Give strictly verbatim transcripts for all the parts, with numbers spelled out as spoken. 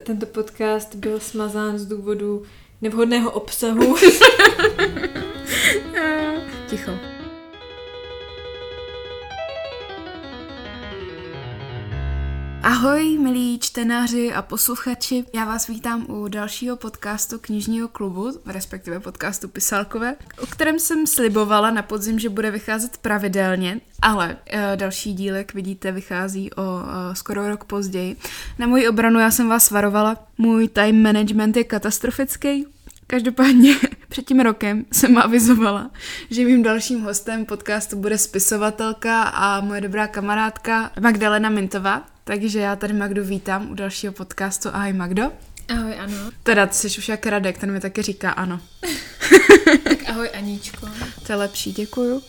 Tento podcast byl smazán z důvodu nevhodného obsahu. Ticho. Ahoj, milí čtenáři a posluchači. Já vás vítám u dalšího podcastu Knižního klubu, respektive podcastu Pisálkové, o kterém jsem slibovala na podzim, že bude vycházet pravidelně, ale e, další dílek, vidíte, vychází o e, skoro rok později. Na moji obranu já jsem vás varovala, můj time management je katastrofický. Každopádně před tím rokem jsem avizovala, že mým dalším hostem podcastu bude spisovatelka a moje dobrá kamarádka Magdalena Mintová. Takže já tady Magdu vítám u dalšího podcastu. Ahoj Magdo. Ahoj, ano. Teda ty jsi už jak Radek, ten mi taky říká ano. Tak ahoj Aníčko. To je lepší, děkuju.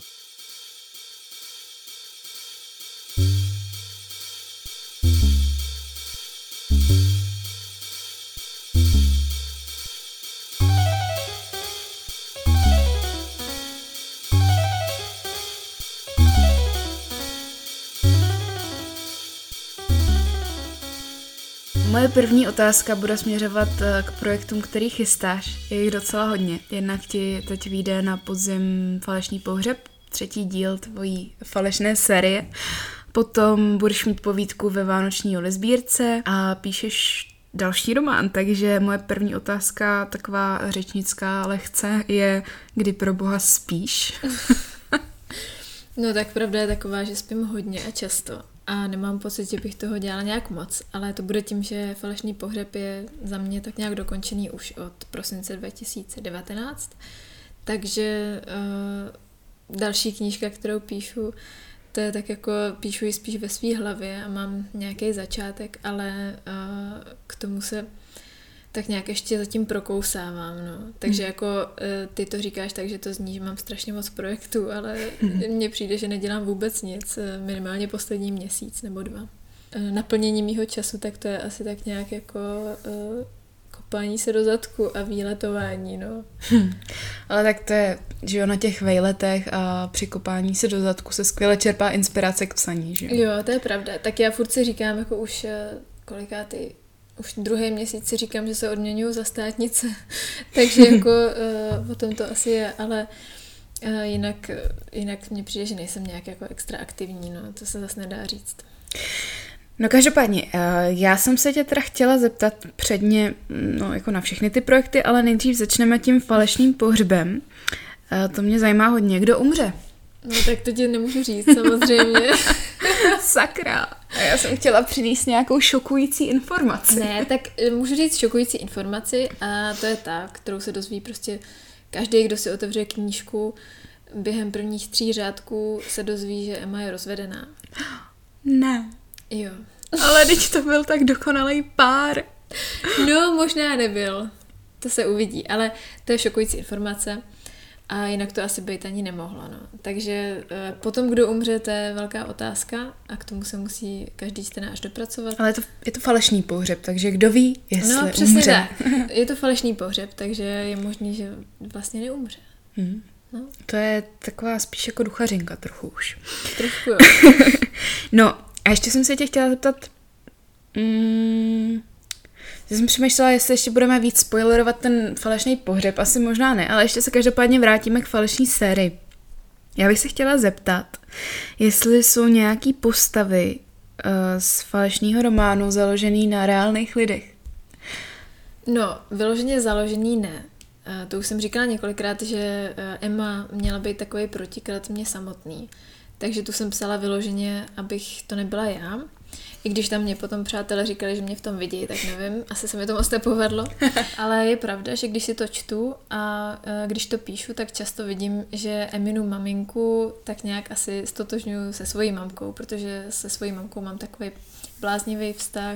Moje první otázka bude směřovat k projektům, který chystáš. Je jich docela hodně. Jednak ti teď vyjde na podzim Falešný pohřeb, třetí díl tvojí falešné série. Potom budeš mít povídku ve vánoční lesbírce a píšeš další román, takže moje první otázka, taková řečnická lehce, je, kdy pro boha spíš? No tak pravda je taková, že spím hodně a často. A nemám pocit, že bych toho dělala nějak moc, ale to bude tím, že Falešný pohřeb je za mě tak nějak dokončený už od prosince dva tisíce devatenáct. Takže uh, další knížka, kterou píšu, to je tak jako píšu ji spíš ve své hlavě a mám nějaký začátek, ale uh, k tomu se tak nějak ještě zatím prokousávám, no. Takže hmm. jako ty to říkáš tak, že to zní, že mám strašně moc projektů, ale mně přijde, že nedělám vůbec nic, minimálně poslední měsíc nebo dva. Naplnění mýho času, tak to je asi tak nějak jako uh, kopání se do zadku a výletování, no. Hmm. Ale tak to je, že jo, na těch vejletech a při kopání se do zadku se skvěle čerpá inspirace k psaní, že jo? Jo, to je pravda. Tak já furt si říkám, jako už kolikátý Už druhý měsíc si říkám, že se odměňuju za státnice, takže jako uh, o tom to asi je, ale uh, jinak, jinak mně přijde, že nejsem nějak jako extra aktivní, no, to se zase nedá říct. No každopádně, uh, já jsem se tě teda chtěla zeptat předně, no jako na všechny ty projekty, ale nejdřív začneme tím Falešným pohřbem. Uh, to mě zajímá hodně, kdo umře? No tak to ti nemůžu říct, samozřejmě. Sakra. A já jsem chtěla přinést nějakou šokující informaci. Ne, tak můžu říct šokující informaci a to je ta, kterou se dozví prostě každý, kdo si otevře knížku, během prvních tří řádků se dozví, že Emma je rozvedená. Ne. Jo. Ale teď to byl tak dokonalý pár. No, možná nebyl. To se uvidí, ale to je šokující informace. A jinak to asi být ani nemohlo. No. Takže e, potom, kdo umře, to je velká otázka a k tomu se musí každý čtenář dopracovat. Ale je to, je to falešný pohřeb, takže kdo ví, jestli no, přesně umře. Tak. Je to falešný pohřeb, takže je možný, že vlastně neumře. Hmm. No. To je taková spíš jako duchařinka trochu už. Trošku jo. No a ještě jsem se tě chtěla zeptat... Mm, Já jsem přemýšlela, jestli ještě budeme víc spoilerovat ten falešný pohřeb, asi možná ne, ale ještě se každopádně vrátíme k falešní sérii. Já bych se chtěla zeptat, jestli jsou nějaký postavy uh, z falešného románu založený na reálných lidech. No, vyloženě založený ne. Uh, to už jsem říkala několikrát, že uh, Emma měla být takový protiklad mě samotný. Takže tu jsem psala vyloženě, abych to nebyla já. I když tam mě potom přátelé říkali, že mě v tom vidí, tak nevím, asi se mi to moc nepovedlo. Ale je pravda, že když si to čtu a když to píšu, tak často vidím, že Eminu maminku tak nějak asi stotožňuju se svojí mamkou, protože se svojí mamkou mám takový bláznivý vztah.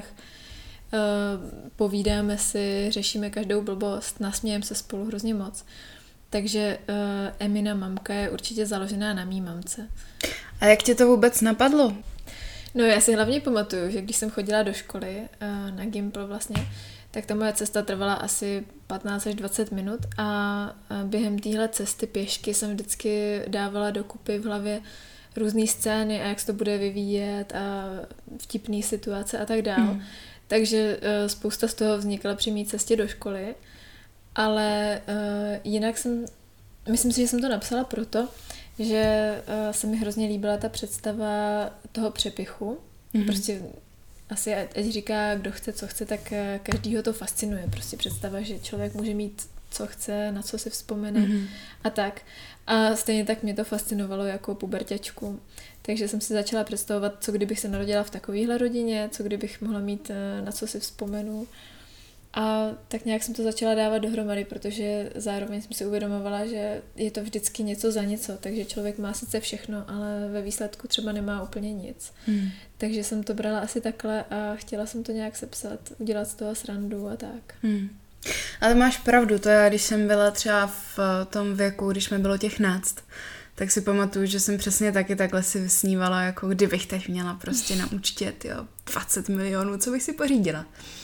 Povídáme si, řešíme každou blbost, nasmějeme se spolu hrozně moc. Takže Emina mamka je určitě založená na mý mamce. A jak tě to vůbec napadlo? No já si hlavně pamatuju, že když jsem chodila do školy, na Gimpl vlastně, tak ta moje cesta trvala asi patnáct až dvacet minut a během téhle cesty pěšky jsem vždycky dávala dokupy v hlavě různé scény a jak se to bude vyvíjet a vtipné situace a tak dále. Mm. takže uh, spousta z toho vznikla při mý cestě do školy, ale uh, jinak jsem, myslím si, že jsem to napsala proto, že uh, se mi hrozně líbila ta představa toho přepichu. Mm-hmm. Prostě asi ať říká, kdo chce, co chce, tak uh, každýho to fascinuje. Prostě představa, že člověk může mít, co chce, na co si vzpomene mm-hmm. a tak. A stejně tak mě to fascinovalo jako puberťačku. Takže jsem si začala představovat, co kdybych se narodila v takovéhle rodině, co kdybych mohla mít, uh, na co si vzpomenu. A tak nějak jsem to začala dávat dohromady, protože zároveň jsem si uvědomovala, že je to vždycky něco za něco, takže člověk má sice všechno, ale ve výsledku třeba nemá úplně nic. Hmm. Takže jsem to brala asi takhle a chtěla jsem to nějak sepsat, udělat z toho srandu a tak. Hmm. Ale máš pravdu, to já, když jsem byla třeba v tom věku, když mi bylo těch náct, tak si pamatuju, že jsem přesně taky takhle si vysnívala, jako kdybych teď měla prostě na účtě tyjo, dvacet milionů, co bych si pořídila.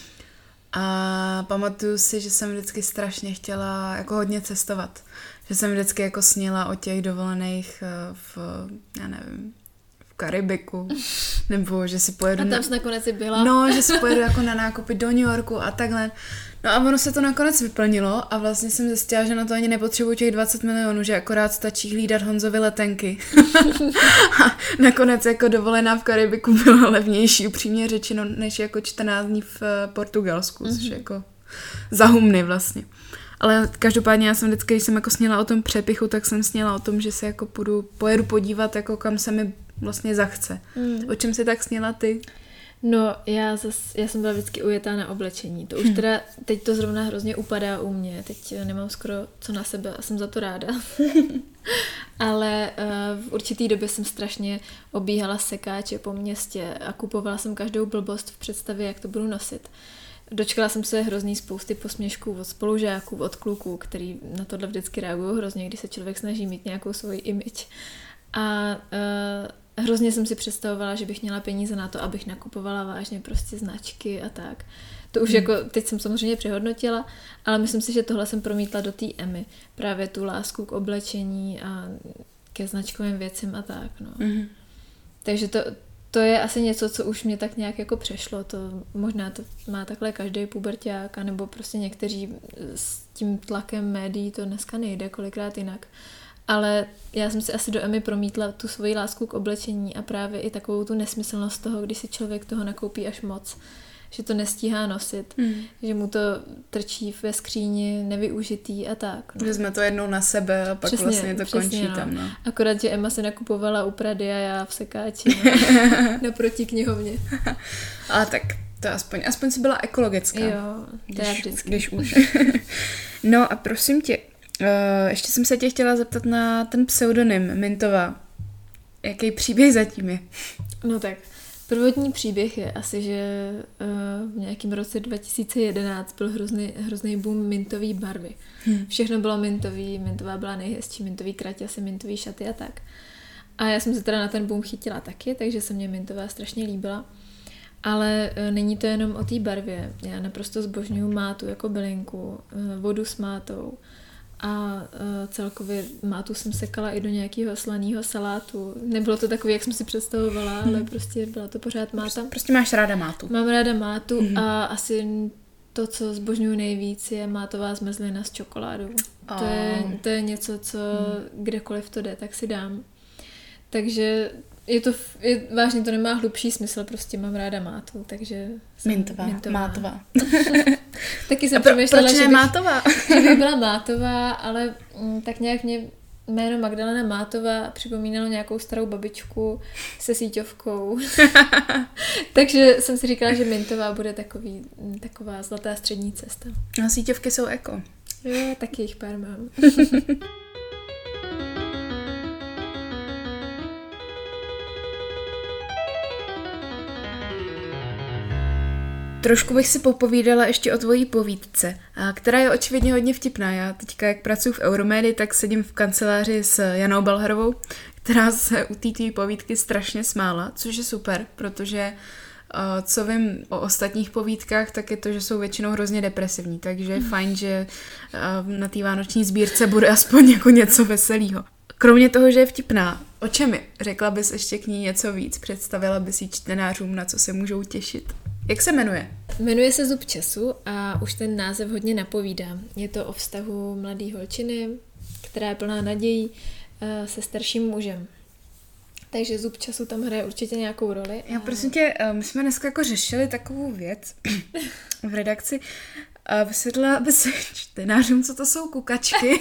A pamatuju si, že jsem vždycky strašně chtěla jako hodně cestovat. Že jsem vždycky jako snila o těch dovolených v, já nevím, v Karibiku. Nebo že si pojedu... A tam jsi na... nakonec i byla. No, že si pojedu jako na nákupy do New Yorku a takhle. No a ono se to nakonec vyplnilo a vlastně jsem zjistila, že na to ani nepotřebuji těch dvacet milionů, že akorát stačí hlídat Honzovi letenky. A nakonec jako dovolená v Karibiku byla levnější, upřímně řečeno, než jako čtrnáct dní v Portugalsku, mm-hmm. což jako za humny vlastně. Ale každopádně já jsem vždycky, když jsem jako sněla o tom přepichu, tak jsem sněla o tom, že se jako půjdu, pojedu podívat, jako kam se mi vlastně zachce. Mm. O čem jsi tak sněla ty? No, já, zas, já jsem byla vždycky ujetá na oblečení. To už hmm. teda, teď to zrovna hrozně upadá u mě. Teď nemám skoro co na sebe a jsem za to ráda. Ale uh, v určitý době jsem strašně obíhala sekáče po městě a kupovala jsem každou blbost v představě, jak to budu nosit. Dočkala jsem se hrozný spousty posměšků od spolužáků, od kluků, který na tohle vždycky reagují hrozně, když se člověk snaží mít nějakou svoji image. A uh, hrozně jsem si představovala, že bych měla peníze na to, abych nakupovala vážně prostě značky a tak. To už hmm. jako, teď jsem samozřejmě přehodnotila, ale myslím si, že tohle jsem promítla do té Emmy. Právě tu lásku k oblečení a ke značkovým věcem a tak, no. Hmm. Takže to, to je asi něco, co už mě tak nějak jako přešlo. To možná to má takhle každý puberťák, nebo prostě někteří s tím tlakem médií to dneska nejde kolikrát jinak. Ale já jsem si asi do Emmy promítla tu svoji lásku k oblečení a právě i takovou tu nesmyslnost toho, když si člověk toho nakoupí až moc, že to nestíhá nosit, mm. že mu to trčí ve skříni nevyužitý a tak. No. Že jsme to jednou na sebe a pak přesně, vlastně to přesně, končí no. tam. No. Akorát, že Emma se nakupovala u Prady a já v sekáči no. naproti knihovně. Ale tak to aspoň, aspoň si byla ekologická. Jo, to já vždycky. Když už. No a prosím tě, Uh, ještě jsem se tě chtěla zeptat na ten pseudonym Mintová. Jaký příběh zatím je? No tak, prvotní příběh je asi, že uh, v nějakém roce dva tisíce jedenáct byl hrozný, hrozný boom mintový barvy. Hmm. Všechno bylo mintový, mintová byla nejhezčí, mintový kraťasy, mintový šaty a tak. A já jsem se teda na ten boom chytila taky, takže se mě mintová strašně líbila. Ale uh, není to jenom o té barvě. Já naprosto zbožňuju mátu jako bylinku, uh, vodu s mátou. A uh, celkově mátu jsem sekala i do nějakého slaného salátu. Nebylo to takový, jak jsem si představovala, hmm. ale prostě byla to pořád máta. Prostě, prostě máš ráda mátu. Mám ráda mátu hmm. a asi to, co zbožňuji nejvíc, je mátová zmrzlina s čokoládou. Oh. To, je, to je něco, co hmm. kdekoliv to jde, tak si dám. Takže je to, je, vážně to nemá hlubší smysl, prostě mám ráda mátu, takže... Mintová, mintová. Mátová. Taky jsem přemýšlela, proč ne že, bych, mátová? že bych byla mátová, ale m, tak nějak mě jméno Magdalena Mátová připomínalo nějakou starou babičku se síťovkou. Takže jsem si říkala, že mintová bude takový, taková zlatá střední cesta. A síťovky jsou eko. Jo, taky jich pár mám. Trošku bych si popovídala ještě o tvojí povídce, která je očividně hodně vtipná. Já teďka, jak pracuji v Euromedii, tak sedím v kanceláři s Janou Balharovou, která se u té tvý povídky strašně smála, což je super, protože co vím o ostatních povídkách, tak je to, že jsou většinou hrozně depresivní, takže je fajn, že na té vánoční sbírce bude aspoň jako něco veselého. Kromě toho, že je vtipná, o čem je? Řekla bys ještě k ní něco víc? Představila bys jí čtenářům, na co se můžou těšit? Jak se jmenuje? Jmenuje se Zub času a už ten název hodně napovídá. Je to o vztahu mladé holčiny, která je plná nadějí, se starším mužem. Takže Zub času tam hraje určitě nějakou roli. Já prosím tě, my jsme dneska jako řešili takovou věc v redakci. Vysvětlila by se čtenářům, co to jsou kukačky.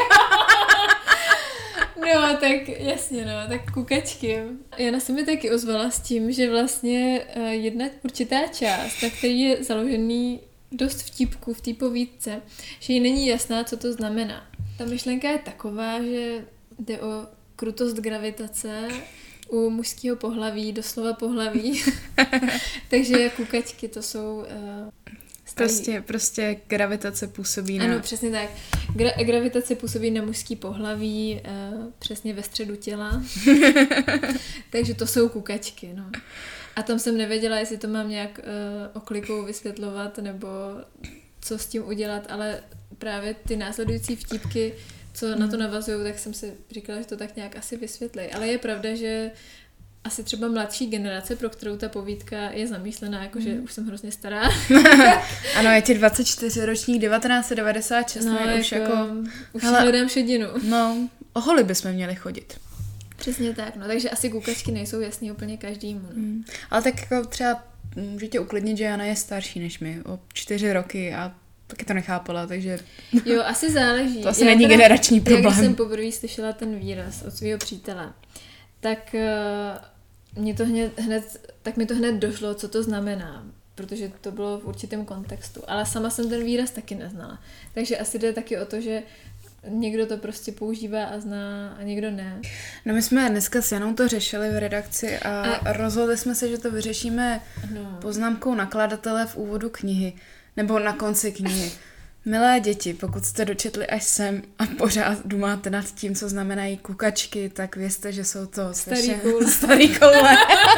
No, tak jasně, no, tak kukačky. Jana se mi taky ozvala s tím, že vlastně jedna určitá část, na který je založený dost vtipků v té povídce, že jí není jasná, co to znamená. Ta myšlenka je taková, že jde o krutost gravitace u mužského pohlaví, doslova pohlaví. Takže kukačky to jsou... Uh, Prostě, prostě gravitace působí na... Ano, přesně tak. Gra- gravitace působí na mužský pohlaví, uh, přesně ve středu těla. Takže to jsou kukačky, no. A tam jsem nevěděla, jestli to mám nějak uh, oklikou vysvětlovat, nebo co s tím udělat, ale právě ty následující vtípky, co hmm. na to navazují, tak jsem si říkala, že to tak nějak asi vysvětlí. Ale je pravda, že asi třeba mladší generace, pro kterou ta povídka je zamýšlená, jakože mm. už jsem hrozně stará. Ano, je ti dvacet čtyři ročník devatenáct set devadesát šest, no, už jako... Už hele, hledám šedinu. No, o holy bychom měli chodit. Přesně tak, no, takže asi kukačky nejsou jasný úplně každému. No. Mm. Ale tak jako třeba můžu tě uklidnit, že Jana je starší než my, o čtyři roky a taky to nechápala, takže... Jo, asi záleží. To asi já není teda, generační problém. Jak jsem poprvé slyšela ten výraz od svého přítele, tak... Mě to hned, hned, tak mi to hned došlo, co to znamená, protože to bylo v určitém kontextu. Ale sama jsem ten výraz taky neznala. Takže asi jde taky o to, že někdo to prostě používá a zná a někdo ne. No my jsme dneska s Janou to řešili v redakci a, a... rozhodli jsme se, že to vyřešíme no. poznámkou nakladatele v úvodu knihy. Nebo na konci knihy. Milé děti, pokud jste dočetli až sem a pořád dumáte nad tím, co znamenají kukačky, tak vězte, že jsou to starý koule. Starý koule.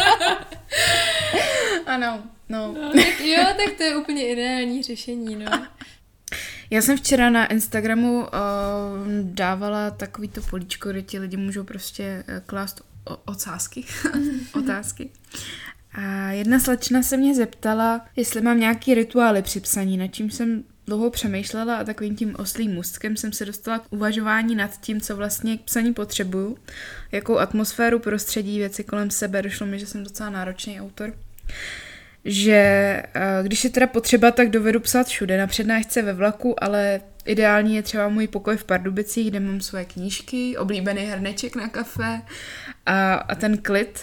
Ano, no. no tak jo, tak to je úplně ideální řešení, no. Já jsem včera na Instagramu uh, dávala takovýto políčko, kde ti lidi můžou prostě klást o- ocásky. otázky. A jedna slečna se mě zeptala, jestli mám nějaký rituály při psaní, nad čím jsem dlouho přemýšlela a takovým tím oslým můstkem jsem se dostala k uvažování nad tím, co vlastně k psaní potřebuju, jakou atmosféru, prostředí, věci kolem sebe. Došlo mi, že jsem docela náročný autor. Že když je teda potřeba, tak dovedu psát všude, na přednášce, ve vlaku, ale ideální je třeba můj pokoj v Pardubicích, kde mám svoje knížky, oblíbený hrneček na kafe a, a ten klid.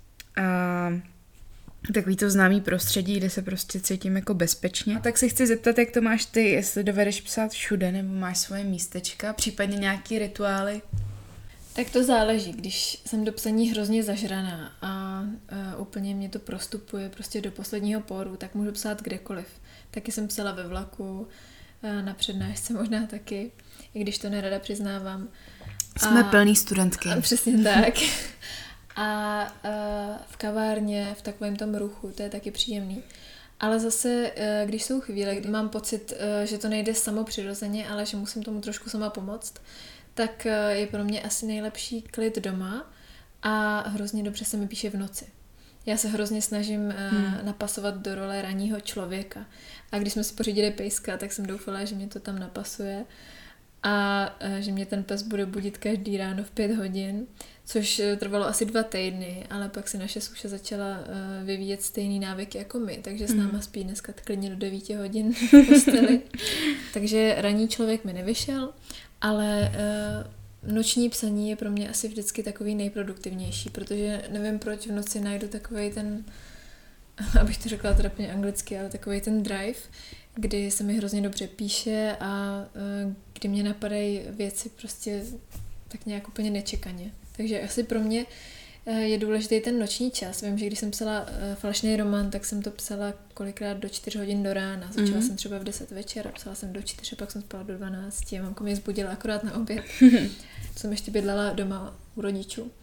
A takový to známý prostředí, kde se prostě cítím jako bezpečně. A tak se chci zeptat, jak to máš ty, jestli dovedeš psát všude, nebo máš svoje místečka, případně nějaký rituály? Tak to záleží, když jsem do psaní hrozně zažraná a, a úplně mě to prostupuje prostě do posledního póru, tak můžu psát kdekoliv. Taky jsem psala ve vlaku, na přednášce možná taky, i když to nerada přiznávám. Jsme a, plný studentky. A přesně tak. A, a v kavárně, v takovém tom ruchu, to je taky příjemný. Ale zase, když jsou chvíle, kdy mám pocit, že to nejde samo přirozeně, ale že musím tomu trošku sama pomoct, tak je pro mě asi nejlepší klid doma a hrozně dobře se mi píše v noci. Já se hrozně snažím hmm. napasovat do role ranního člověka. A když jsme si pořídili pejska, tak jsem doufala, že mě to tam napasuje a že mě ten pes bude budit každý ráno v pět hodin, což trvalo asi dva týdny, ale pak si naše Suša začala vyvíjet stejný návyky jako my, takže s náma spí dneska klidně do devíti hodin v posteli. Takže ranní člověk mi nevyšel, ale uh, noční psaní je pro mě asi vždycky takový nejproduktivnější, protože nevím, proč v noci najdu takovej ten, abych to řekla trapně anglicky, ale takovej ten drive, kdy se mi hrozně dobře píše a uh, kdy mě napadají věci prostě tak nějak úplně nečekaně. Takže asi pro mě uh, je důležitý ten noční čas. Vím, že když jsem psala uh, falešný román, tak jsem to psala kolikrát do čtyř hodin do rána. Začala mm-hmm. jsem třeba v deset večer a psala jsem do čtyř, pak jsem spala do dvanácti a mamka mě zbudila akorát na oběd. Jsem ještě bydlela doma u rodičů.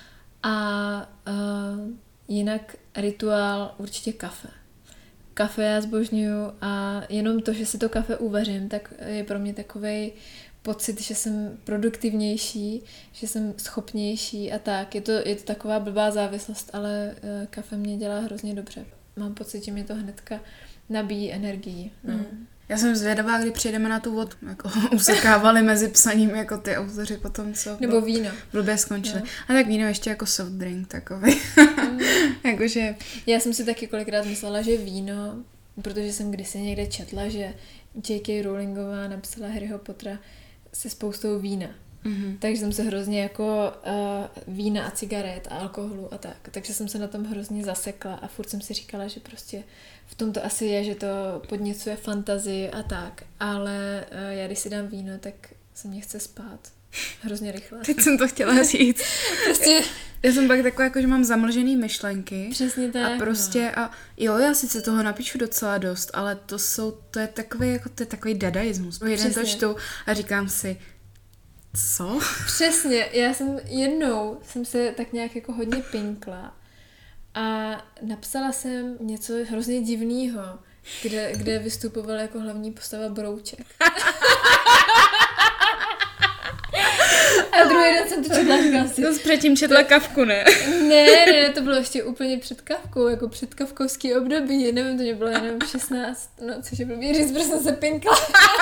A uh, jinak rituál určitě kafe. Kafe já zbožňuju a jenom to, že si to kafe uvařím, tak je pro mě takovej pocit, že jsem produktivnější, že jsem schopnější a tak. Je to, je to taková blbá závislost, ale uh, kafe mě dělá hrozně dobře. Mám pocit, že mě to hnedka nabíjí energii. No. Mm. Já jsem zvědavá, kdy přijdeme na tu vodu. Jako usekávali mezi psaním jako ty autoři potom, co... Nebo víno. Blbě skončili. No. A tak víno ještě jako soft drink takový. Mm. Jakože... Já jsem si taky kolikrát myslela, že víno, protože jsem kdysi někde četla, že J K. Rowlingová napsala Harryho Pottera se spoustou vína. Mm-hmm. Takže jsem se hrozně jako uh, vína a cigaret a alkoholu a tak. Takže jsem se na tom hrozně zasekla a furt jsem si říkala, že prostě v tom to asi je, že to podněcuje fantazii a tak. Ale uh, já když si dám víno, tak se mě chce spát. Hrozně rychle. Teď jsem to chtěla říct. prostě... Já jsem pak taková, jako, že mám zamlžený myšlenky. Přesně tak. A prostě, no. a jo, já sice toho napíšu docela dost, ale to jsou, to je takový, jako, to je takový dadaismus. Jeden to čtu a říkám si, co? Přesně, já jsem jednou, jsem se tak nějak jako hodně pinkla a napsala jsem něco hrozně divného, kde, kde vystupovala jako hlavní postava Brouček. A druhý den jsem to četla, říkala si... To jsi předtím četla Kafku, ne? Ne, ne, to bylo ještě úplně před Kafkou, jako před kafkovský období, nevím, to mě bylo jenom šestnáct, no, což je blbý říct, protože jsem se pinkla.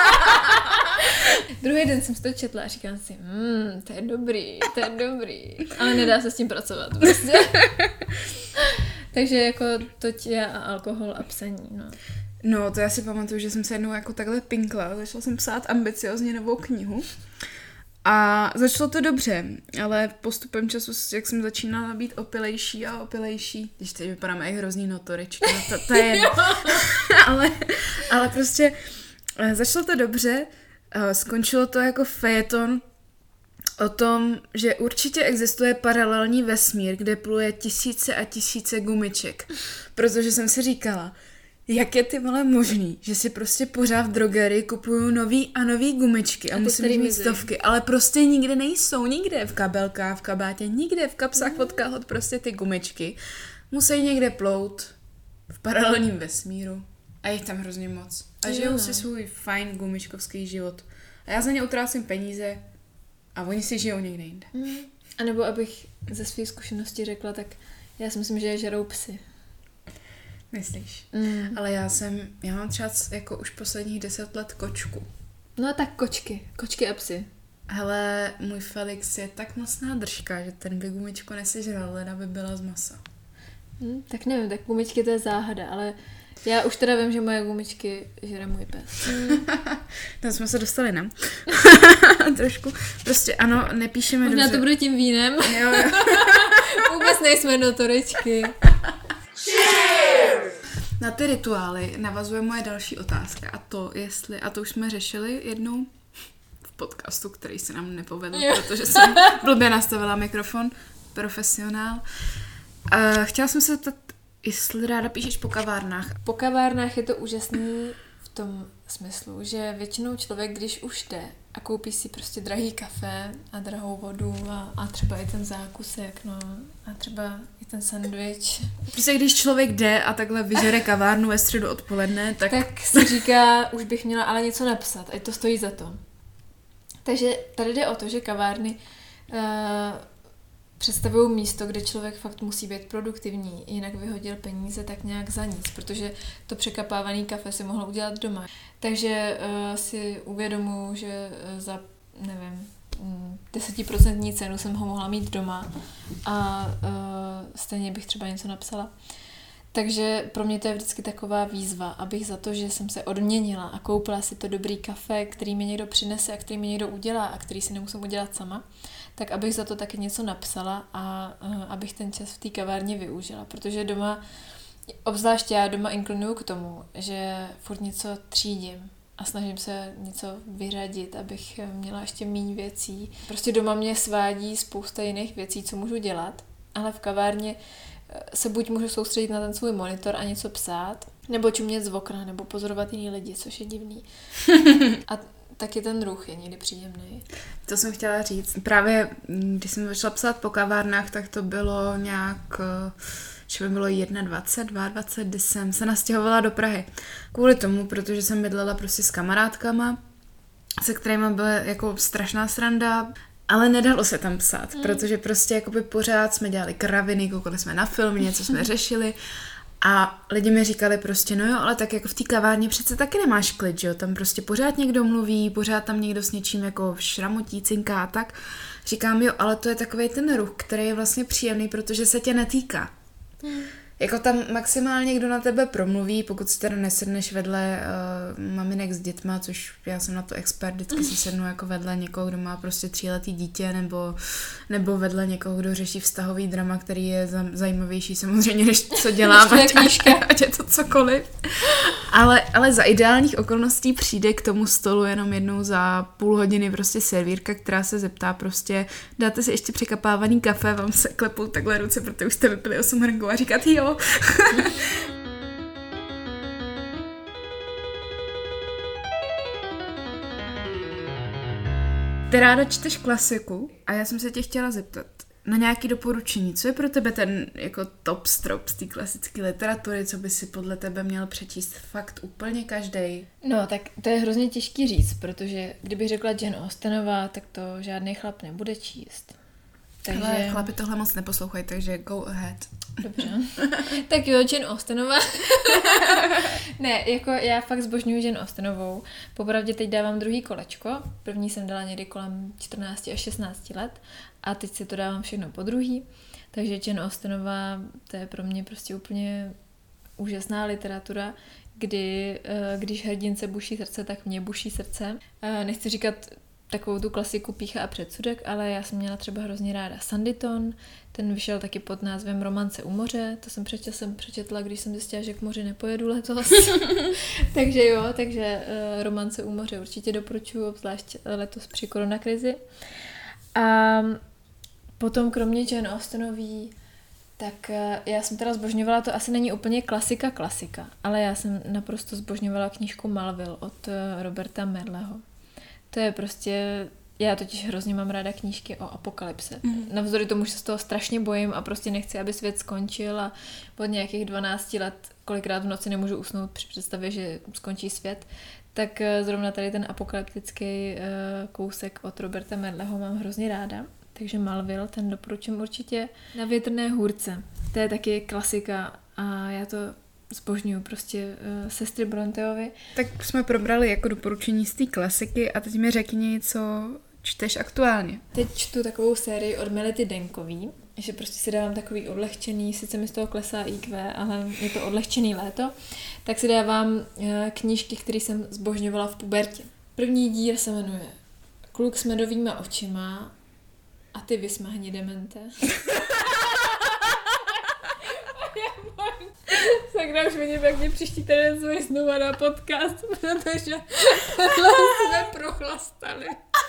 Druhý den jsem si to četla a říkám si, hmm, to je dobrý, to je dobrý, ale nedá se s tím pracovat, prostě. Takže jako toť já a alkohol a psaní, no. No, to já si pamatuju, že jsem se jednou jako takhle pinkla, začala jsem psát ambiciozně novou knihu. A začalo to dobře, ale postupem času, jak jsem začínala být opilejší a opilejší, když teď vypadáme i hrozný notoričky, no to, to je ale, ale prostě začalo to dobře, skončilo to jako fejeton o tom, že určitě existuje paralelní vesmír, kde pluje tisíce a tisíce gumiček, protože jsem si říkala, jak je ty vole možný, že si prostě pořád v drogerii kupuju nový a nový gumičky a, a musím mít stovky, ale prostě nikde nejsou, nikde v kabelkách, v kabátě, nikde v kapsách mm. od kalhot prostě ty gumičky musí někde plout v paralelním vesmíru a je tam hrozně moc. A jo. Žijou si svůj fajn gumičkovský život. A já za ně utrácím peníze a oni si žijou někde jinde. Mm. A nebo abych ze své zkušenosti řekla, tak já si myslím, že je žerou psy. Myslíš? Mm. Ale já jsem, já mám třeba jako už posledních deset let kočku. No a tak kočky, kočky a psy. Hele, můj Felix je tak mocná držka, že ten by gumičko nesežral, len aby byla z masa. Mm, tak nevím, tak gumičky to je záhada, ale já už teda vím, že moje gumičky žere můj pes. Mm. Tam jsme se dostali, ne? Trošku. Prostě ano, nepíšeme Možná dobře. to bude tím vínem. Jo, jo. Vůbec nejsme notoričky. Na ty rituály navazuje moje další otázka a to, jestli, a to už jsme řešili jednou v podcastu, který se nám nepovedl, jo. Protože jsem blbě nastavila mikrofon, profesionál. A chtěla jsem se zeptat, jestli ráda píšeš po kavárnách. Po kavárnách je to úžasný v tom smyslu, že většinou člověk, když už jde a koupí si prostě drahý kafe a drahou vodu a, a třeba i ten zákusek, no a třeba i ten sandwich. Prostě když člověk jde a takhle vyžere kavárnu ve středu odpoledne, tak... Tak si říká, už bych měla ale něco napsat, ať to stojí za to. Takže tady jde o to, že kavárny uh, představují místo, kde člověk fakt musí být produktivní, jinak vyhodil peníze tak nějak za nic, protože to překapávaný kafe si mohl udělat doma. Takže uh, si uvědomuji, že uh, za, nevím, desetiprocentní cenu jsem ho mohla mít doma a uh, stejně bych třeba něco napsala. Takže pro mě to je vždycky taková výzva, abych za to, že jsem se odměnila a koupila si to dobrý kafe, který mi někdo přinese a který mi někdo udělá a který si nemusím udělat sama, tak abych za to taky něco napsala a uh, abych ten čas v té kavárně využila, protože doma, obzvlášť já doma inklinuju k tomu, že furt něco třídím a snažím se něco vyřadit, abych měla ještě méně věcí. Prostě doma mě svádí spousta jiných věcí, co můžu dělat, ale v kavárně se buď můžu soustředit na ten svůj monitor a něco psát, nebo čumět z okna, nebo pozorovat jiný lidi, což je divný. A taky ten ruch je někdy příjemný. To jsem chtěla říct. Právě když jsem začala psát po kavárnách, tak to bylo nějak, že by bylo dvacet jedna, dvacet dva, kdy jsem se nastěhovala do Prahy. Kvůli tomu, protože jsem bydlela prostě s kamarádkama, se kterými byla jako strašná sranda, ale nedalo se tam psát, mm. protože prostě jakoby pořád jsme dělali kraviny, koukali jsme na filmy, něco jsme řešili A lidi mi říkali prostě, no jo, ale tak jako v té kavárně přece taky nemáš klid, že jo, tam prostě pořád někdo mluví, pořád tam někdo s něčím jako šramotí, cinká a tak. Říkám, jo, ale to je takovej ten ruch, který je vlastně příjemný, protože se tě netýká. Hmm. Jako tam maximálně kdo na tebe promluví, pokud si teda nesedneš vedle uh, maminek s dětma, což já jsem na to expert, vždycky si sednu jako vedle někoho, kdo má prostě tříletý dítě, nebo, nebo vedle někoho, kdo řeší vztahový drama, který je zajímavější samozřejmě, než co dělám, ať, ať, ať je to cokoliv. Ale, ale za ideálních okolností přijde k tomu stolu jenom jednou za půl hodiny prostě servírka, která se zeptá prostě, dáte si ještě překapávaný kafe, vám se klepou takhle ruce, protože už jste vypili osm hrnků a říkat jo. Ty ráda čteš klasiku a já jsem se tě chtěla zeptat na nějaké doporučení. Co je pro tebe ten jako top strop z té klasické literatury, co by si podle tebe měl přečíst fakt úplně každej? No, tak to je hrozně těžký říct, protože kdybych řekla Jane Austenová, tak to žádný chlap nebude číst. Takže... Ale chlapi tohle moc neposlouchají, takže go ahead. Dobře. Tak jo, Jane Austenová. Ne, jako já fakt zbožňuji Jane Austenovou. Popravdě teď dávám druhý kolečko. První jsem dala někdy kolem čtrnáct až šestnáct let a teď si to dávám všechno po druhý. Takže Jane Austenová, to je pro mě prostě úplně úžasná literatura, kdy když hrdince buší srdce, tak mě buší srdce. Nechci říkat takovou tu klasiku Pýcha a předsudek, ale já jsem měla třeba hrozně ráda Sanditon, ten vyšel taky pod názvem Romance u moře, to jsem přečetla, jsem přečetla, když jsem zjistila, že k moři nepojedu letos. Takže jo, takže uh, Romance u moře určitě doporučuji, obzvlášť letos při koronakrizi. A potom kromě Jane Austenový, tak uh, já jsem teda zbožňovala, to asi není úplně klasika klasika, ale já jsem naprosto zbožňovala knížku Malville od uh, Roberta Merleho. To je prostě, já totiž hrozně mám ráda knížky o apokalypse. Mm. Navzdory tomu, že se z toho strašně bojím a prostě nechci, aby svět skončil a od nějakých dvanácti let kolikrát v noci nemůžu usnout při představě, že skončí svět, tak zrovna tady ten apokalyptický kousek od Roberta Merleho mám hrozně ráda. Takže Malville, ten doporučím určitě. Na větrné hůrce, to je taky klasika a já to zbožňuju prostě uh, sestry Bronteovi. Tak jsme probrali jako doporučení z té klasiky a teď mi řekni, co čteš aktuálně. Teď čtu takovou sérii od Melity Denkový, že prostě si dávám takový odlehčený, sice mi z toho klesá í kvé, ale je to odlehčený léto, tak si dávám uh, knížky, které jsem zbožňovala v pubertě. První díl se jmenuje Kluk s medovýma očima a ty vysmahni demente. Sakra, už mě tak mě příští týden zvojí znova na podcast, protože tohle jsme prochlastali.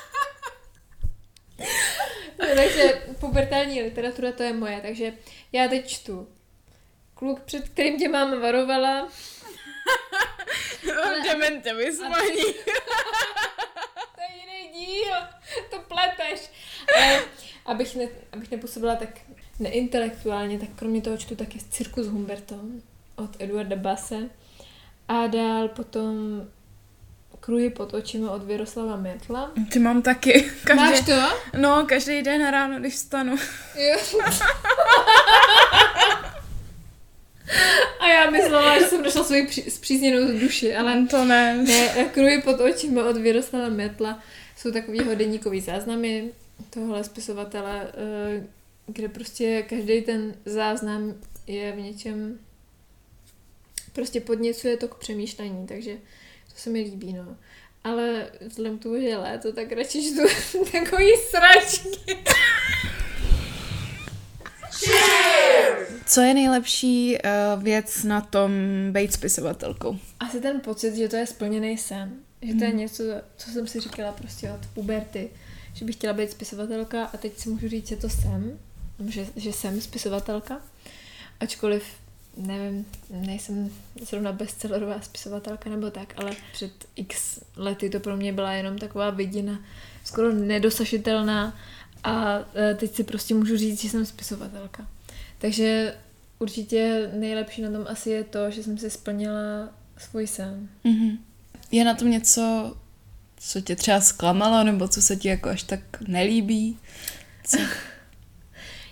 No, takže pubertální literatura to je moje, takže já teď čtu Kluk, před kterým tě máma varovala. Ale... Demente vysmahni. To je jiný díl, to pleteš. Ale abych, ne, abych nepůsobila tak neintelektuálně, tak kromě toho čtu taky Cirkus Humberto od Eduarda Basse a dál potom Kruhy pod očima od Věroslava Mertla. Ty mám taky. Každý... Máš to? No, každý den na ráno, když vstanu. Jo. A já myslela, že jsem našla svoji při- zpřízněnou duši, ale to ne. Ne, Kruhy pod očima od Věroslava Mertla jsou takovýho deníkový záznamy tohle spisovatele, kde prostě každý ten záznam je v něčem, prostě podněcuje to k přemýšlení, takže to se mi líbí, no. Ale vzhledem k tomu, že je léto, tak radši čtu takový sračky. Co je nejlepší uh, věc na tom být spisovatelkou? Asi ten pocit, že to je splněný sen. Že to je něco, co jsem si říkala prostě od puberty. Že bych chtěla být spisovatelka a teď si můžu říct, že to jsem. Že, že jsem spisovatelka. Ačkoliv, nevím, nejsem zrovna bestsellerová spisovatelka nebo tak, ale před x lety to pro mě byla jenom taková vidina, skoro nedosažitelná a teď si prostě můžu říct, že jsem spisovatelka. Takže určitě nejlepší na tom asi je to, že jsem si splnila svůj sen. Mm-hmm. Je na tom něco, co tě třeba zklamalo, nebo co se ti jako až tak nelíbí? Co?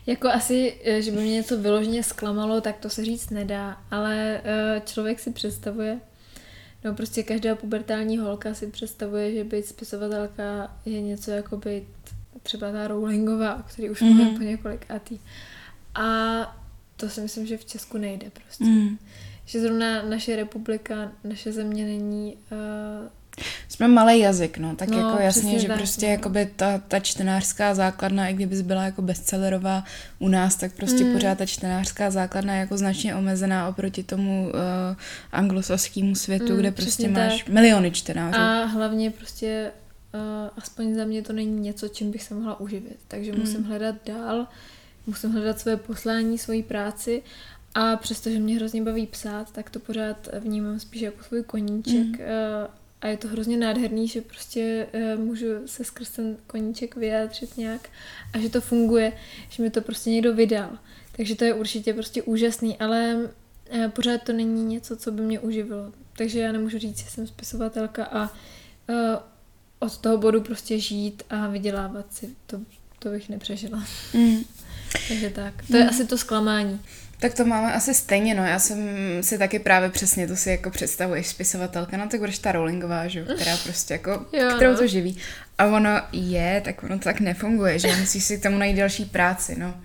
Jako asi, že by mě něco vyloženě zklamalo, tak to se říct nedá, ale člověk si představuje, no prostě každá pubertální holka si představuje, že být spisovatelka je něco jako být třeba ta Rowlingová, o který už mm-hmm. mluvím po několikátý. A to si myslím, že v Česku nejde prostě. Mm. Že zrovna naše republika, naše země není... Uh, Jsme malý jazyk, no, tak no, jako jasně, že tak, prostě no. jakoby ta, ta čtenářská základna, i kdybys byla jako bestsellerová u nás, tak prostě mm. pořád ta čtenářská základna je jako značně omezená oproti tomu uh, anglosaskému světu, mm, kde prostě máš tak. miliony čtenářů. A hlavně prostě uh, aspoň za mě to není něco, čím bych se mohla uživit, takže mm. musím hledat dál, musím hledat své poslání, svoji práci a přestože mě hrozně baví psát, tak to pořád vnímám spíš jako svůj koníček mm. uh, a je to hrozně nádherný, že prostě uh, můžu se skrz ten koníček vyjádřit nějak a že to funguje, že mi to prostě někdo vydal. Takže to je určitě prostě úžasný, ale uh, pořád to není něco, co by mě uživilo. Takže já nemůžu říct, že jsem spisovatelka a uh, od toho bodu prostě žít a vydělávat si, to, to bych nepřežila. Mm. Takže tak, to je mm. asi to zklamání. Tak to máme asi stejně, no, já jsem si taky právě přesně, to si jako představuješ spisovatelka, no tak budeš ta Rowlingová, že která prostě jako, jo, kterou no. to živí. A ono je, tak ono to tak nefunguje, že musíš si k tomu najít další práci, no.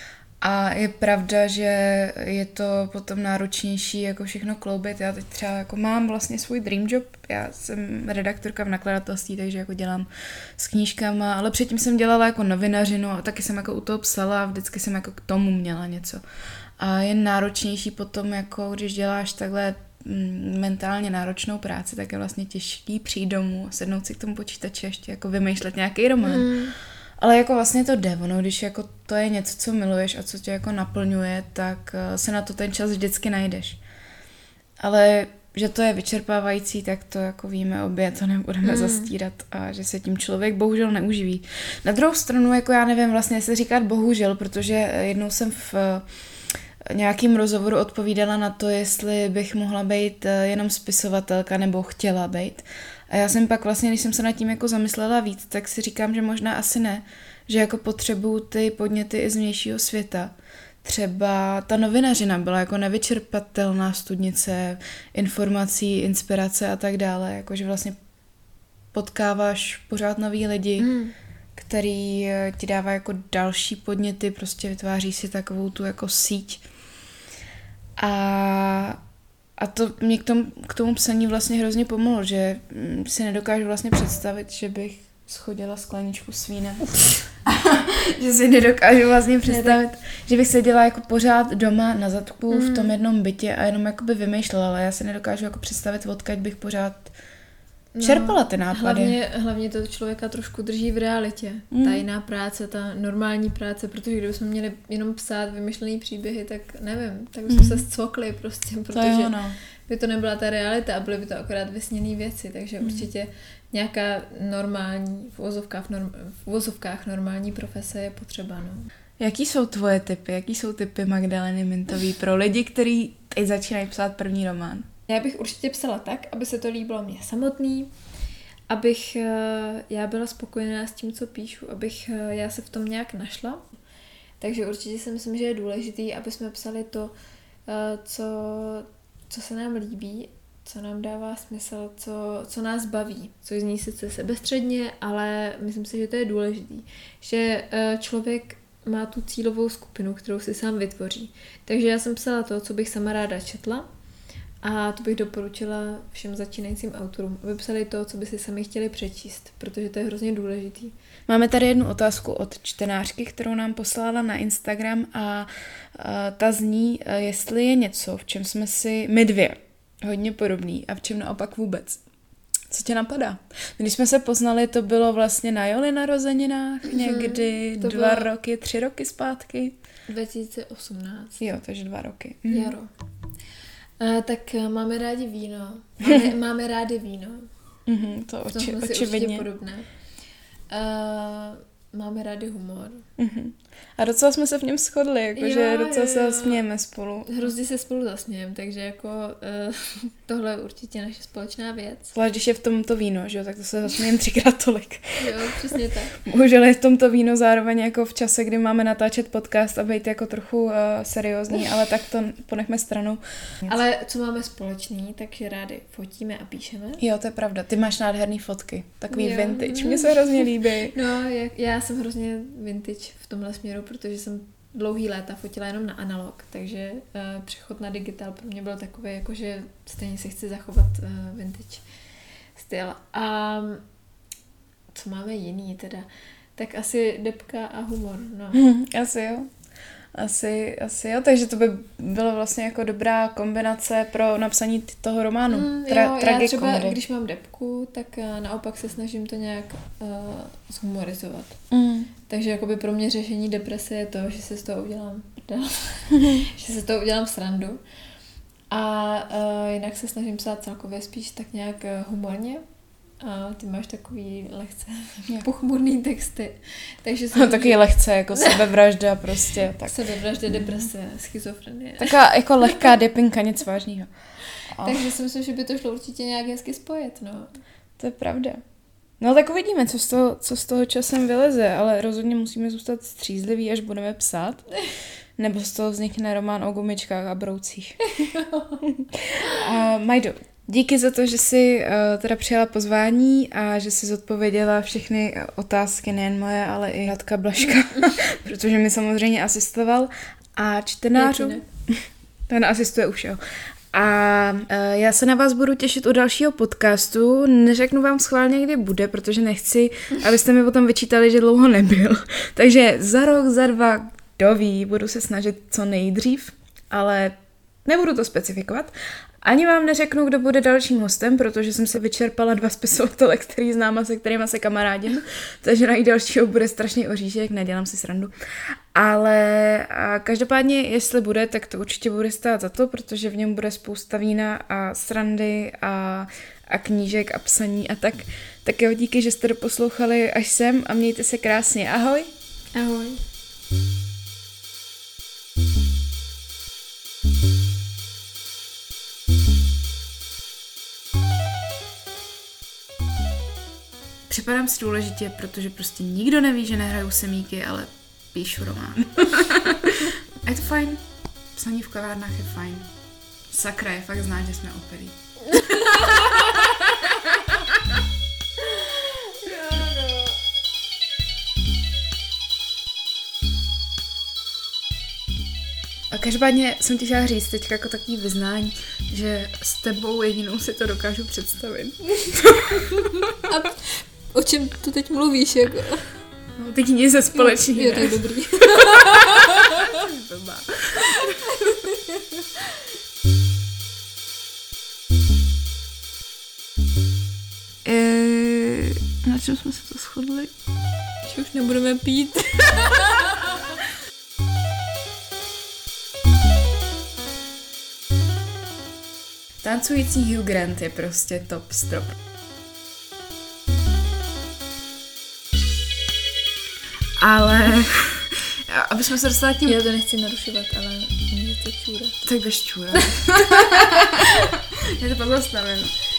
A je pravda, že je to potom náročnější jako všechno kloubit. Já teď třeba jako mám vlastně svůj dream job. Já jsem redaktorka v nakladatelství, takže jako dělám s knížkama, ale předtím jsem dělala jako novinařinu a taky jsem jako u toho psala a vždycky jsem jako k tomu měla něco. A je náročnější potom, jako když děláš takhle mentálně náročnou práci, tak je vlastně těžký přijít domů, sednout si k tomu počítači a ještě jako vymýšlet nějaký román. Mm. Ale jako vlastně to jde, no, když jako to je něco, co miluješ a co tě jako naplňuje, tak se na to ten čas vždycky najdeš. Ale že to je vyčerpávající, tak to jako víme obě, to nebudeme mm. zastírat a že se tím člověk bohužel neuživí. Na druhou stranu, jako já nevím vlastně, jestli říkat bohužel, protože jednou jsem v nějakým rozhovoru odpovídala na to, jestli bych mohla být jenom spisovatelka nebo chtěla být. A já jsem pak vlastně, když jsem se nad tím jako zamyslela víc, tak si říkám, že možná asi ne, že jako potřebuju ty podněty i z vnějšího světa. Třeba ta novinařina byla jako nevyčerpatelná studnice informací, inspirace a tak dále, jakože vlastně potkáváš pořád nový lidi, mm. který ti dává jako další podněty, prostě vytváří si takovou tu jako síť. A A to mě k tomu, k tomu psaní vlastně hrozně pomohlo, že si nedokážu vlastně představit, že bych schodila skleničku s vínem. Že si nedokážu vlastně představit, ne, že bych seděla jako pořád doma na zadku mm. v tom jednom bytě a jenom jakoby vymýšlela, ale já si nedokážu jako představit, odkud bych pořád čerpala ty nápady. Hlavně, hlavně to člověka trošku drží v realitě. Mm. Ta jiná práce, ta normální práce, protože kdybychom měli jenom psát vymyšlený příběhy, tak nevím, tak bychom mm. se scvokli prostě, protože to no. by to nebyla ta realita a byly by to akorát vysněné věci, takže mm. určitě nějaká normální, v uvozovkách, norm, v uvozovkách normální profese je potřeba. No. Jaký jsou tvoje tipy? Jaký jsou tipy Magdaleny Mintový pro lidi, kteří teď začínají psát první román? Já bych určitě psala tak, aby se to líbilo mě samotný, abych já byla spokojená s tím, co píšu, abych já se v tom nějak našla. Takže určitě si myslím, že je důležitý, aby jsme psali to, co, co se nám líbí, co nám dává smysl, co, co nás baví, což zní sice sebestředně, ale myslím si, že to je důležitý, že člověk má tu cílovou skupinu, kterou si sám vytvoří. Takže já jsem psala to, co bych sama ráda četla, a to bych doporučila všem začínajícím autorům, aby psali to, co by si sami chtěli přečíst, protože to je hrozně důležitý. Máme tady jednu otázku od čtenářky, kterou nám poslala na Instagram a, a ta zní, jestli je něco, v čem jsme si my dvě hodně podobný a v čem naopak vůbec. Co tě napadá? Když jsme se poznali, to bylo vlastně na Joli narozeninách někdy hmm, dva bylo... roky, tři roky zpátky. dva tisíce osmnáct. Jo, takže dva roky. Mhm. Jaro. Uh, tak uh, máme rádi víno. Máme, máme rádi víno. Mm-hmm, to oči, to jsme očividně. Si podobné. Uh, máme rádi humor. Uh-huh. A docela jsme se v něm shodli, jakože docela se smějeme spolu. Hrozně se spolu zasmějeme, takže jako uh, tohle je určitě naše společná věc. Zvlášť, když je v tomto víno, že jo, tak to se zasmějeme třikrát tolik. Jo, přesně tak. Bohužel je v tomto víno zároveň jako v čase, kdy máme natáčet podcast a být jako trochu uh, seriózní, ale tak to ponechme stranou. Ale co máme společný, takže rádi fotíme a píšeme. Jo, to je pravda. Ty máš nádherný fotky, takový Jo. vintage, mně se hrozně líbí. No, já, já jsem hrozně vintage v tomhle směru, protože jsem dlouhý léta fotila jenom na analog, takže uh, přechod na digital pro mě byl takový, jakože stejně si chci zachovat uh, vintage styl. A co máme jiný teda? Tak asi debka a humor, no. Hmm, asi jo. Asi, asi jo, takže to by bylo vlastně jako dobrá kombinace pro napsaní t- toho románu. Mm, Tra- jo, já třeba, tragikomedy. když mám debku, tak uh, naopak se snažím to nějak uh, zhumorizovat. Mm. Takže jakoby pro mě řešení deprese je to, že se z toho udělám že se z toho udělám srandu. A uh, jinak se snažím psát celkově spíš tak nějak uh, humorně. A ty máš takový lehce pochmurný texty. Takže No, taky lehce, jako sebevražda prostě. Tak. Sebevražda, deprese, schizofrenie. Taková jako lehká depinka, nic vážného. A... Takže si myslím, že by to šlo určitě nějak hezky spojit, no. To je pravda. No tak uvidíme, co z toho, co z toho časem vyleze, ale rozhodně musíme zůstat střízliví, až budeme psát. Nebo z toho vznikne román o gumičkách a broucích. A Majdo, díky za to, že jsi uh, teda přijala pozvání a že jsi zodpověděla všechny otázky, nejen moje, ale i Radka Blažka, protože mi samozřejmě asistoval. A čtenářů... Ten asistuje už, jo. A uh, já se na vás budu těšit u dalšího podcastu. Neřeknu vám schválně, kdy bude, protože nechci, abyste mi potom vyčítali, že dlouho nebyl. Takže za rok, za dva, kdo ví, budu se snažit co nejdřív, ale nebudu to specifikovat. Ani vám neřeknu, kdo bude dalším hostem, protože jsem se vyčerpala dva spisovatele, který znám a se kterýma se kamarádím, takže najít dalšího bude strašný oříšek, nedělám si srandu. Ale a každopádně, jestli bude, tak to určitě bude stát za to, protože v něm bude spousta vína a srandy a, a knížek a psaní a tak. Tak jo, díky, že jste doposlouchali až sem a mějte se krásně. Ahoj! Ahoj! Připadám si důležitě, protože prostě nikdo neví, že nehraju semíky, ale píšu román. A je to fajn. Psaní v kavárnách je fajn. Sakra, je fakt znát, že jsme operý. A každopádně jsem ti chtěla říct teď jako takový vyznání, že s tebou jedinou si to dokážu představit. A o čem tu teď mluvíš, jako? No, teď nic ze společného. Je tak dobrý. e, na čem jsme se to shodli? Že už nebudeme pít. Tancující Hugh Grant je prostě top strop. Ale aby jsme se dostali tím... Já to nechci narušovat, ale mě to čůra. Tak bez čůra. Já to pak zastavím.